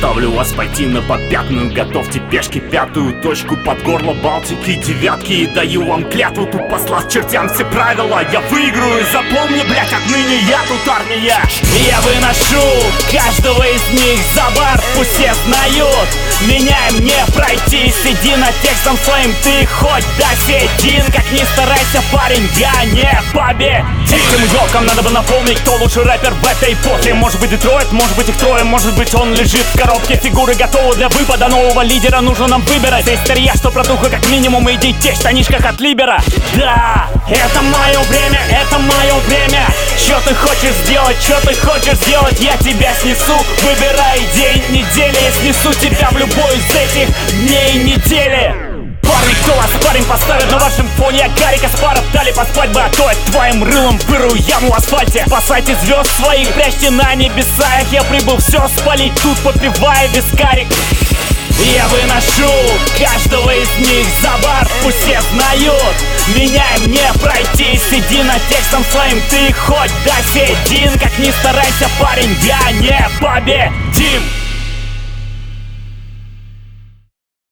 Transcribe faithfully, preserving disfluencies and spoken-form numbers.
Заставлю вас пойти на попятную. Готовьте пешки пятую точку под горло Балтики девятки. И даю вам клятву, тут послав чертям все правила. Я выиграю, запомни, блять, отныне я тут армия. И я выношу каждого из них за бар. Пусть все знают, меня им не пройти. Сиди над текстом своим, ты хоть доседин. Как ни старайся, парень, я не победим. Этим йоком надо бы напомнить, кто лучший рэпер в этой эпохе. Может быть Детройт, может быть их трое, может быть он лежит в коробке. Фигуры готовы для выпада, нового лидера нужно нам выбирать. Здесь старья, что протухло как минимум, и детей в штанишках от Либера. Да, это мое время, это мое время. Что ты хочешь сделать, что ты хочешь сделать, я тебя снесу. Выбирай день недели, я снесу тебя в любой из этих дней недели. Парни, кто вас парень поставит на вашем фоне? Я Гарри Каспаров, дали поспать бы, а то я твоим рылом вырую яму в асфальте. Спасайте звезд своих, прячьте на небесах. Я прибыл все спалить тут, попивая вискарик. Я выношу каждого из них за бар. Пусть все знают, меня им не пройти. Сиди над текстом своим, ты хоть доседин. Как ни старайся, парень, я не победим.